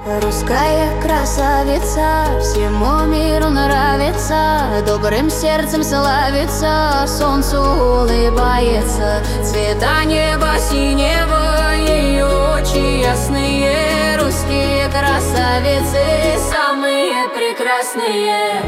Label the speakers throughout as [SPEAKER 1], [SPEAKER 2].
[SPEAKER 1] Русская красавица, всему миру нравится, добрым сердцем славится, солнцу улыбается. Цвета неба синего, ее очи ясные, русские красавицы самые прекрасные.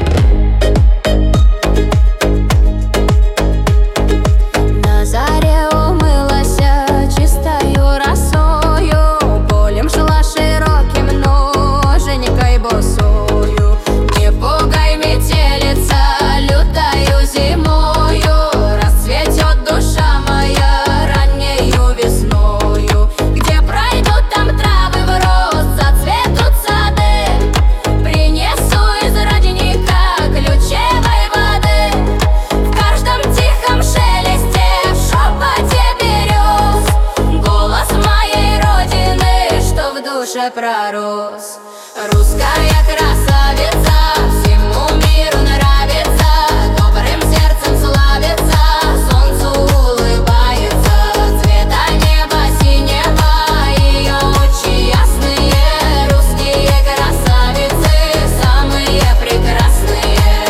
[SPEAKER 1] На заре умылась чистою росою, полем шла широким ноженькой босою. Не пугай, метелица, лютою зимою, расцветет душа моя раннею весною. Где пройдут там травы в рост, зацветут сады, принесу из родника ключевой воды. В каждом тихом шелесте, в шепоте берез, голос моей родины, что в душе пророс. Русская красавица, всему миру нравится, добрым сердцем славится, солнцу улыбается. Цвета неба синего, ее очи ясные, русские красавицы самые прекрасные.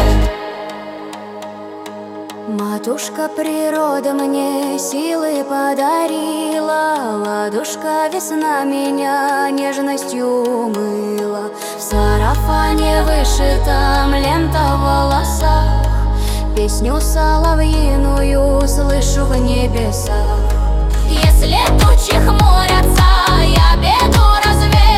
[SPEAKER 1] Матушка природа мне силы подарила, ладушка весна меня нежностью умыла. В сарафане вышитом лента в волосах, песню соловьиную слышу в небесах. Если тучи хмурятся, я беду развею,